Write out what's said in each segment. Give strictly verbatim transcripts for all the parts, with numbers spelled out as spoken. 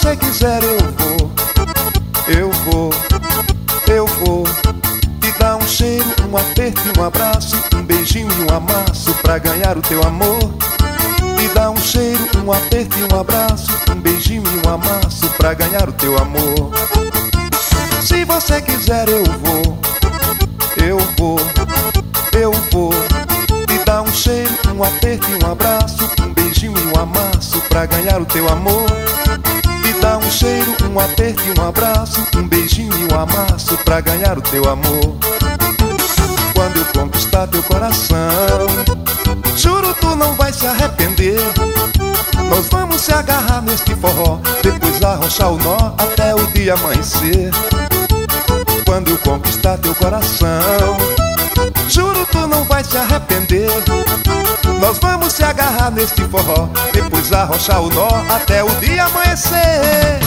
você quiser eu vou, eu vou, eu vou te dar um cheiro, um aperto e um abraço, um beijinho e um amasso pra ganhar o teu amor. Te dar um cheiro, um aperto e um abraço, um beijinho e um amasso pra ganhar o teu amor. Se você quiser eu vou, eu vou, eu vou te dar um cheiro, um aperto e um abraço, um beijinho e um amasso pra ganhar o teu amor. Te dar um cheiro, um aperto e um abraço, um beijinho e um amasso pra ganhar o teu amor. Quando eu conquistar teu coração, juro tu não vai se arrepender. Nós vamos se agarrar neste forró, depois arrochar o nó até o dia amanhecer. Quando eu conquistar teu coração, juro tu não vai se arrepender. Nós vamos se agarrar neste forró, depois arrochar o nó até o dia amanhecer.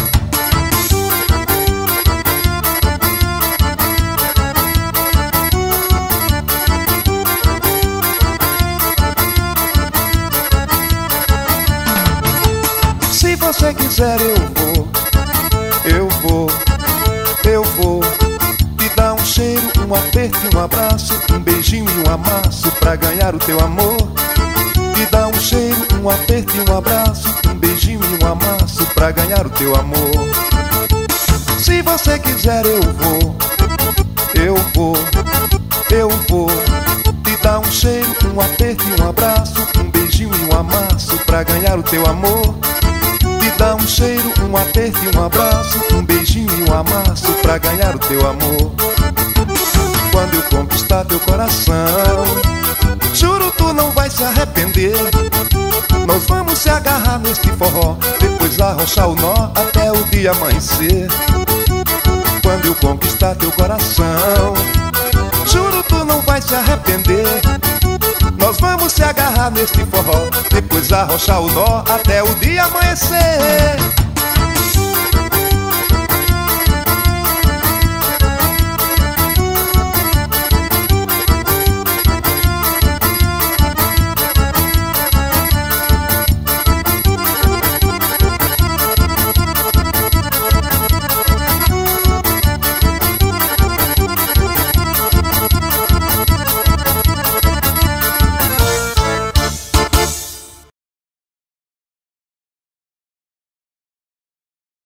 Se você quiser eu vou, eu vou, eu vou te dar um cheiro, um aperto e um abraço, um beijinho e um amasso pra ganhar o teu amor. Te dar um cheiro, um aperto e um abraço, um beijinho e um amasso pra ganhar o teu amor. Se você quiser eu vou, eu vou, eu vou te dar um cheiro, um aperto e um abraço, um beijinho e um amasso pra ganhar o teu amor. Te dar um cheiro, um aperto e um abraço, um beijinho e um amasso pra ganhar o teu amor. Quando eu conquistar teu coração, juro tu não vai se arrepender. Nós vamos se agarrar neste forró, depois arrochar o nó até o dia amanhecer. Quando eu conquistar teu coração, juro tu não vai se arrepender. Nós vamos se agarrar neste forró, depois arrochar o nó até o dia amanhecer.